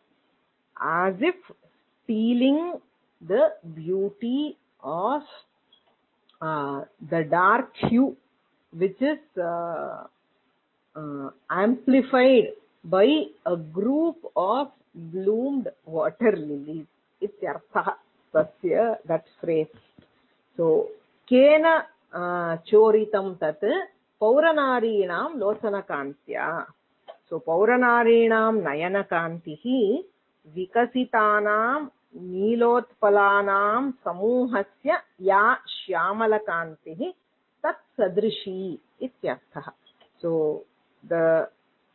As if stealing the beauty of uh, the dark hue, which is uh, uh, amplified by a group of bloomed water lilies. Ityarthaha. Tasya, that phrase. So, kena uh, choritam tat pauranarinam lochana kantya. So, pauranarinam nayana kantihi vikasitanam nilotpalanam samuhasya ya shyamala kantihi tat sadrishi ityarthaha. So the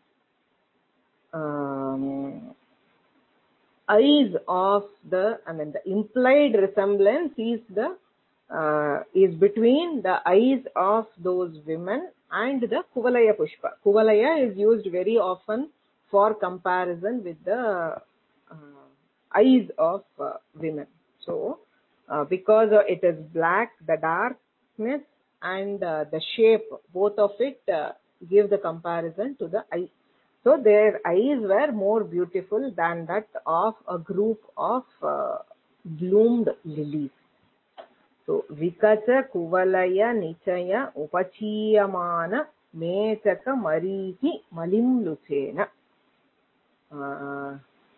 um, eyes of the, I mean the implied resemblance is the uh, is between the eyes of those women and the kuvalaya pushpa. Kuvalaya is used very often for comparison with the uh, eyes of uh, women. So uh, because it is black, the darkness and uh, the shape, both of it uh, give the comparison to the eye. So their eyes were more beautiful than that of a group of uh, bloomed lilies. So vikacha kuvalaya nichaya upachiyamana mechaka marihi malimluchena. Uh,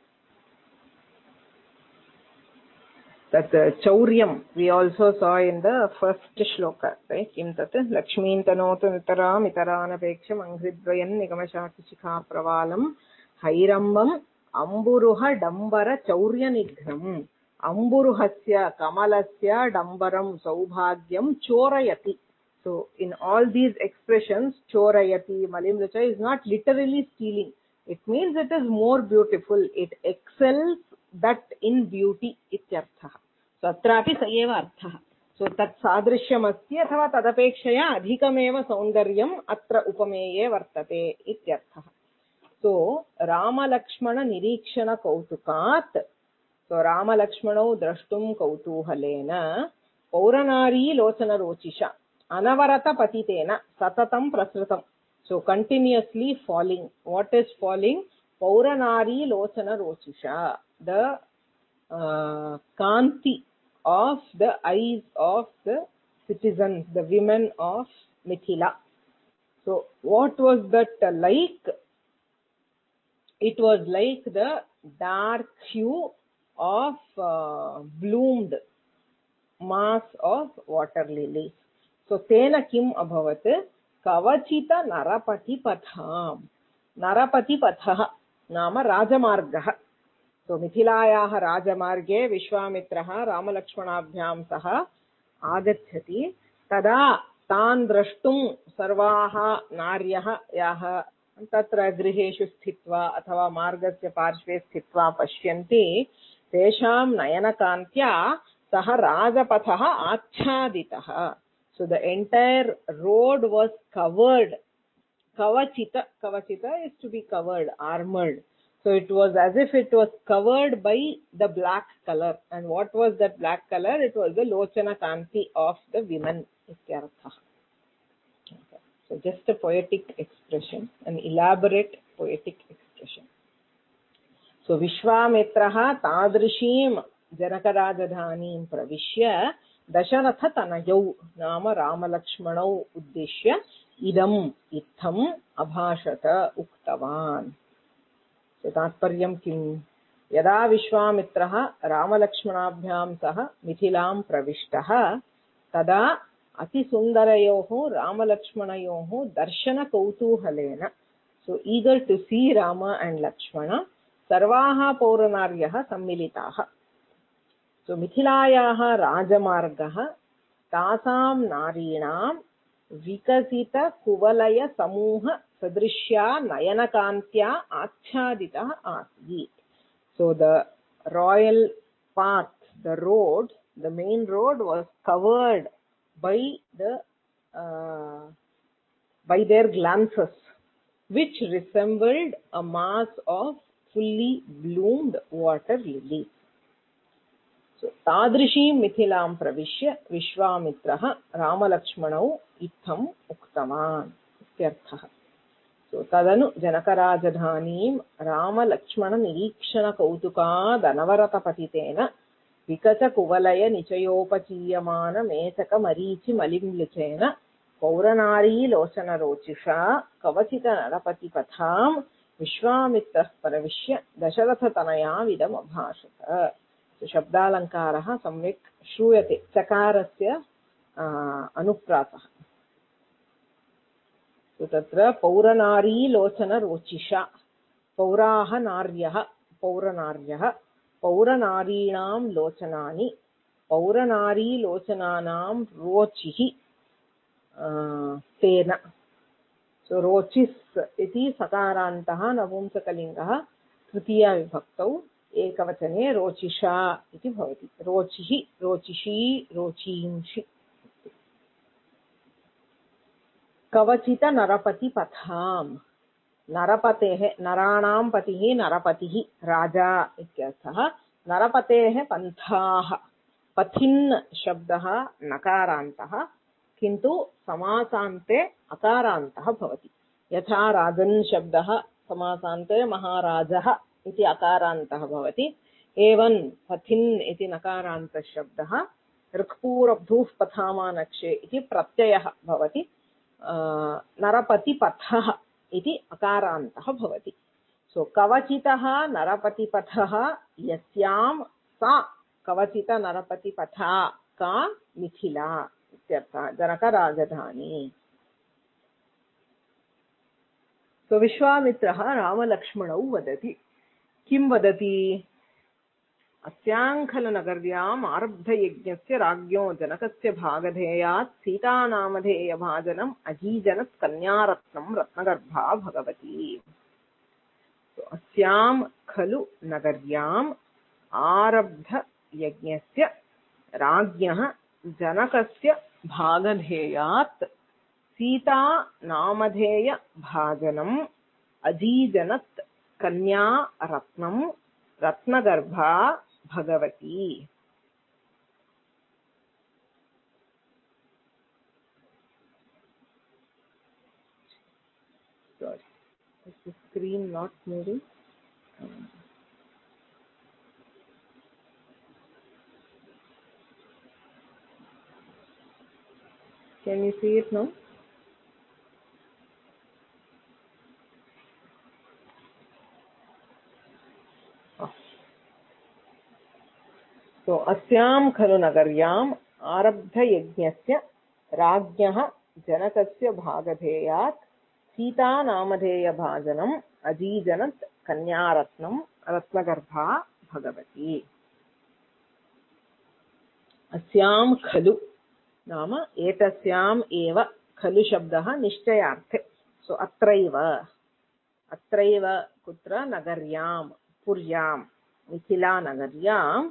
That uh, chauryam we also saw in the first shloka, right? Kim tat Lakshmin tanotu nitaram itaranapeksham anghridvayan nigamashati shikha pravalam hairambam amburuha dambara chaurya nighram amburuhasya kamalasya dambaram saubhagyam chorayati. So in all these expressions, chorayati, malimlucha is not literally stealing. It means it is more beautiful. It excels that in beauty ityarthaha. So atrapi sayeva arthaha. सो तत् सादृश्यमस्ति अथवा तदपेक्षया अधिकमेव सौन्दर्यम् अत्र उपमेये वर्तते इत्यर्थः। सो रामलक्ष्मणनिरीक्षणकौतुकात्, सो रामलक्ष्मणौ द्रष्टुं कौतूहलेन पौरनारी लोचनरोचिषा अनवरतपतितेन सततं प्रसृतं, so continuously falling. What is falling? Pauranari lochana rochusha, the uh, kanti of the eyes of the citizens, the women of Mithila. So what was that like? It was like the dark hue of uh, bloomed mass of water lilies. So tena kim abhavat? Kavachita narapati patham. Narapati patha nama rajamargah. So Mithilayaah rajamarge Vishwamitraha Ramalakshmanabhyam saha agacchati. Tada tan drashtum sarvaha naryah yaha tatra griheshu sthitva athava margasya parshve sthitva pashyanti tesham nayanakantya saha rajapathaha achhaditaha. So the entire road was covered. Kavachita, kavachita is to be covered, armored. So it was as if it was covered by the black color. And what was that black color? It was the lochana kanti of the women. Okay. So just a poetic expression, an elaborate poetic expression. So Vishwamitraha tadrishim Janakarajadhanim pravishya Dasharatha tanayau nama Ramalakshmanau uddishya idam itham abhashata uktavan. So tatparyam kim? Yada Vishwamitraha Ramalakshmanabhyam saha Mithilam pravishtaha tada ati sundarayoho Ramalakshmanayoho darshana kautuhalena. So eager to see Rama and Lakshmana, sarvaha pauranaryaha sammilitaha. So Mithilayaah rajamargah tasam narinam vikasita kuvalaya samuha sadrishya nayanakantya achhaditah asit. So the royal path, the road, the main road was covered by the uh, by their glances, which resembled a mass of fully bloomed water lilies. So tadrishim mithilam pravishya Vishwamitraha Ramalakshmanau itham uktavan ityarthah. So tadanu Janakarajadhanim Ramalakshmana nirikshana kautukad anavarata patitena vikacha kuvalaya nichayopachiyamana mechaka marichi malimlichena pauranari lochana rochisha kavachita narapati patham Vishwamitrah paravishya dasharatha tanaya vidam abhashata. So Shabdalankarah samvik shruyate chakarasya anuprataha. So tatra pauranari lochana rochisha pauraha naryaha pauranaryaha pauranarinam lochanani pauranari lochananam rochihi tena. So rochis iti sakarantaha navumsakalingah tritiya vibhaktau ekavachane rochisha iti bhavati. Rochihi, rochishi, rochimshi. Kavachita narapati patham. Narapatehe, naranam patihi narapatihi raja ityarthah. Narapatehe panthaha. Pathin shabdaha nakarantaha. Kintu samasante akarantaha bhavati. Yatha rajan shabdaha samasante maharajaha iti akarantaha bhavati. Evan pathin iti nakaranta shabdaha rikpurabdhuh pathama nakshe iti pratyayah bhavati. Narapati pathaha iti akarantaha bhavati. So kavachitaha narapati pathaha yasyam sa kavachita narapati patha ka Mithila ityartha Janakarajadhani. So Vishwamitraha Ramalakshmanau vadati. Kim vadati? अस्यांखलनगर्याम् आरब्धयज्ञस्य राज्ञो जनकस्य भागधेयात् सीतानामधेयभाजनम् अजीजनत् कन्यारत्नं रत्नगर्भा भगवती. So अस्यां खलु नगर्याम् आरब्धयज्ञस्य राज्ञः जनकस्य भागधेयात् सीता नामधेय भाजनम् अजीजनत् कन्या रत्नं रत्नगर्भा भगवती. Sorry, is the screen not moving? Um, Can you see it now? So, अस्यां खलु नगर्याम् आरब्धयज्ञस्य राज्ञः जनकस्य भागधेयात् सीतानामधेयभाजनम् अजीजनत् कन्यारत्नं रत्नगर्भा भगवती. अस्यां खलु नाम एतस्याम् एव खलु शब्दः निश्चयार्थे. सो अत्रैव अत्रैव कुत्र नगर्यां पुर्यां मिथिला नगर्याम्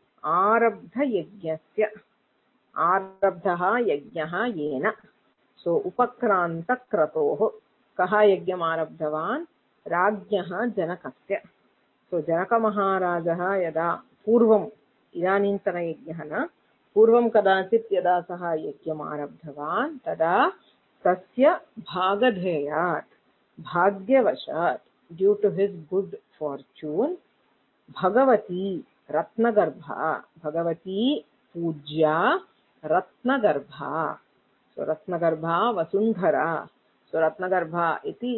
आरब्धयज्ञस्य आरब्धः यज्ञः येन. सो उपक्रान्तक्रतोः कः यज्ञम् आरब्धवान्? राज्ञः जनकस्य. सो जनकमहाराजः यदा पूर्वम् इदानीन्तनयज्ञः न पूर्वं कदाचित् यदा सः यज्ञम् आरब्धवान् तदा तस्य भागधेयात् भाग्यवशात् due to his good fortune भगवती रत्नगर्भा भगवती पूज्या रत्नगर्भा. सो रत्नगर्भा वसुन्धरा. सो रत्नगर्भा इति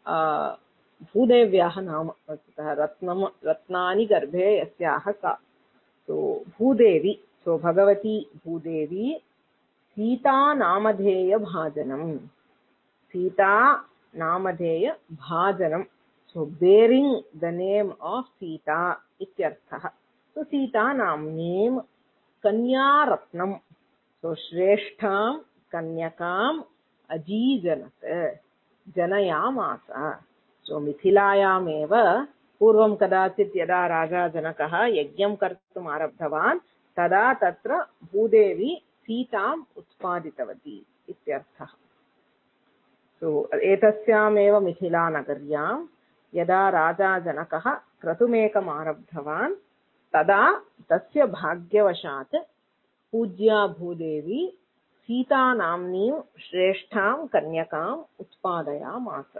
भूदेव्याः नाम. रत्नम रत्नानि गर्भे यस्याः सा. सो भूदेवी. सो भगवती भूदेवी सीता नामधेय भाजनम् सीता नामधेय भाजनम्. So bearing the name of Sita इत्यर्थः. सो सीता नाम्नीं कन्यारत्नं. सो श्रेष्ठां कन्यकाम् अजीजनत् जनयामास. सो मिथिलायामेव पूर्वं कदाचित् यदा राजा जनकः यज्ञं कर्तुम् आरब्धवान् तदा तत्र भूदेवी सीताम् उत्पादितवती इत्यर्थः. सो एतस्यामेव मिथिलानगर्यां यदा राजा जनकः क्रतुमेकम् आरब्धवान् तदा तस्य भाग्यवशात् पूज्या भूदेवी सीता नाम्नीं श्रेष्ठां कन्यकाम् उत्पादयामास.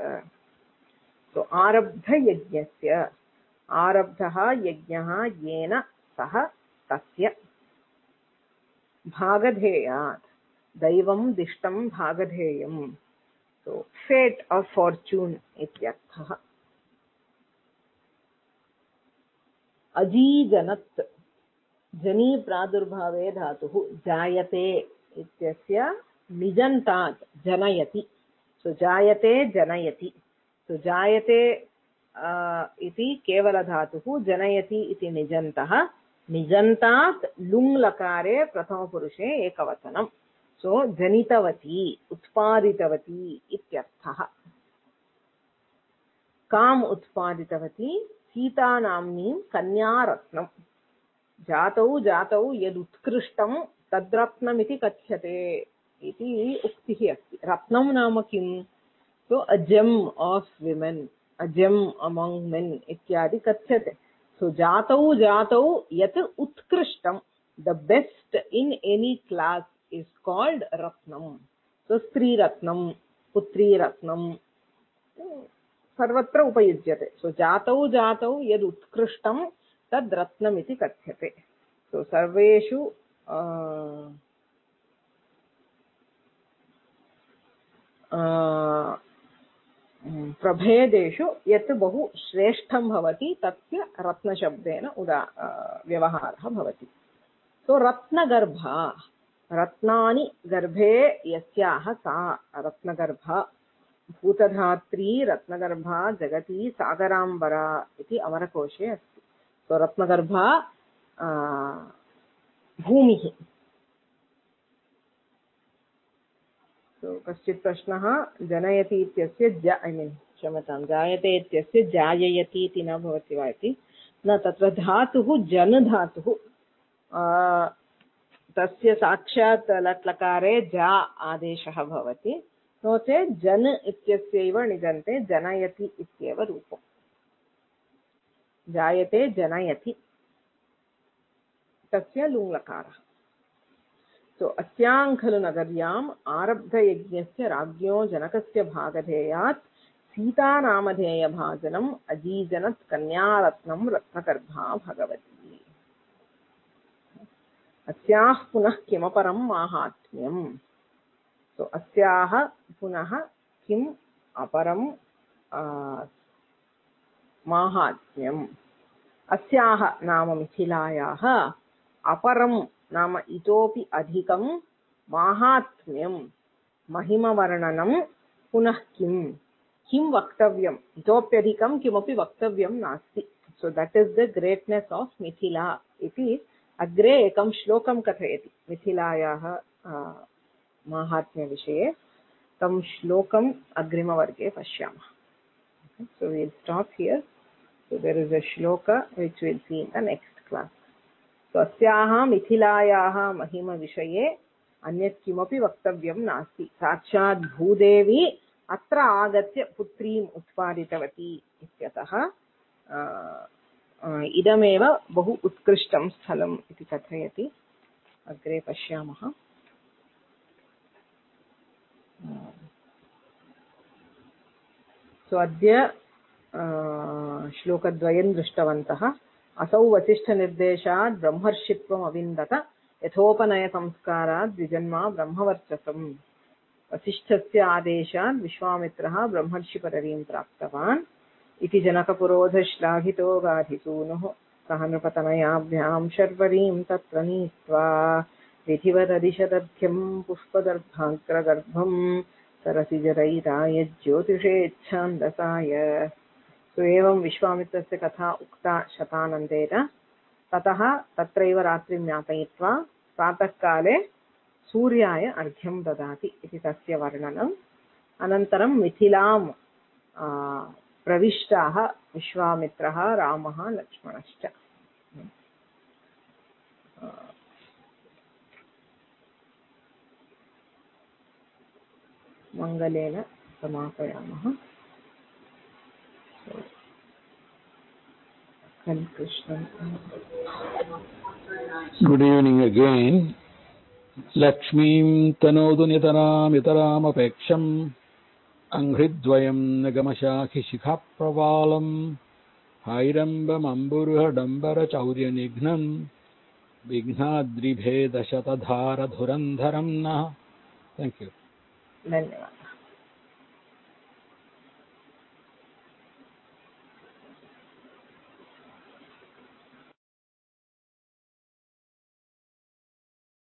सो आरब्धयज्ञस्य आरब्धः यज्ञः येन सः तस्य भागधेयात् दैवं दिष्टं भागधेयम्. सो फेट ऑफ फॉर्च्यून इत्यर्थः. अजीजनत् जनी प्रादुर्भावे धातुः जायते इत्यस्य निजन्तात् जनयति. सो जायते जनयति. सो जायते इति केवल धातुः जनयति इति निजन्तः. निजन्तात् लुङ् लकारे प्रथमपुरुषे एकवचनं. सो जनितवती उत्पादितवती इत्यर्थः. काम् उत्पादितवती? सीता नाम्नीं कन्यारत्नं. जातौ जातौ यदुत्कृष्टं तद्रत्नमिति कथ्यते इति उक्तिः अस्ति. रत्नं नाम किम्? So a gem of women, a gem among men इत्यादि कथ्यते. सो जातौ जातौ यत् उत्कृष्टं, the best in any class is called रत्नं. सो स्त्री रत्नं, पुत्री रत्नं सर्वत्र उपयुज्यते. सो जातौ जातौ यद् उत्कृष्टं तद् रत्नमिति कथ्यते. सो सर्वेषु प्रभेदेषु यत् बहु श्रेष्ठं भवति तस्य रत्नशब्देन उदा व्यवहारः भवति. सो रत्नगर्भा रत्नानि गर्भे यस्याः सा रत्नगर्भा. भूतधात्री रत्नगर्भा जगती सागराम्बरा इति अमरकोशे अस्ति. सो रत्नगर्भा भूमिः. सो कश्चित् प्रश्नः जनयति इत्यस्य ज ऐ मीन् क्षम्यतां जायते इत्यस्य जाययति इति न भवति वा इति. न, तत्र धातुः जन धातुः. तस्य साक्षात् लट् लकारे जा आदेशः भवति, नो चेत् जन् इत्यस्यैव निजन्ते जनयति इत्येव रूपम्। जायते जनयति तस्य लुङ्लकारः। सो अस्यां खलु नगर्याम् आरब्धयज्ञस्य राज्ञो जनकस्य भागधेयात् सीतानामधेयभाजनम् अजीजनत् कन्यारत्नं रत्नगर्भा भगवती। अस्याः पुनः किमपरं माहात्म्यम्। सो अस्याः पुनः किम् अपरं माहात्म्यम्। अस्याः नाम मिथिलायाः, अपरं नाम इतोपि अधिकं, माहात्म्यं महिमवर्णनं, पुनः किं किं वक्तव्यम्, इतोप्यधिकं किमपि वक्तव्यं नास्ति। So that is the greatness of Mithila इति अग्रे एकं श्लोकं कथयति मिथिलायाः माहात्म्यविषये। तं श्लोकम् अग्रिमवर्गे पश्यामः। So we'll stop here. So there is a shloka which we'll see in the next class. So अस्याः मिथिलायाः महिम विषये अन्यत् किमपि वक्तव्यं नास्ति। साक्षात् भूदेवी अत्र आगत्य पुत्रीम् उत्पादितवती इत्यतः इदमेव बहु उत्कृष्टं स्थलम् इति कथयति। अग्रे पश्यामः। सो अद्य श्लोकद्वयं दृष्टवन्तः। असौ वसिष्ठनिर्देशात् ब्रह्मर्षित्वम् अविन्दत यथोपनयसंस्कारात् द्विजन्मा ब्रह्मवर्चसम्। वसिष्ठस्य आदेशात् विश्वामित्रः ब्रह्मर्षिपदवीं प्राप्तवान् इति जनकपुरोधश्लाघितो गाधिसूनुः। सः नृपतनयाभ्यां शर्वरीं तत्र नीत्वा विधिवददिशदध्यं पुष्पदर्भाग्रगर्भं सरसिजरयिताय ज्योतिषेच्छान्दसाय। सो एवं विश्वामित्रस्य कथा उक्ता शतानन्देन। ततः तत्रैव रात्रिं यापयित्वा प्रातःकाले सूर्याय अर्घ्यं ददाति इति तस्य वर्णनम्। अनन्तरं मिथिलां प्रविष्टाः विश्वामित्रः, रामः, लक्ष्मणश्च। मङ्गलेन समापयामः। Good evening again. Lakshmim tanodu nitaram itaram apeksham anghridvayam nagamashakhi shikha pravalam hairambam amburuha dambara chaurya nignam vignadribheda shatadhara dhurandharam nah. Thank you. धन्यवादः।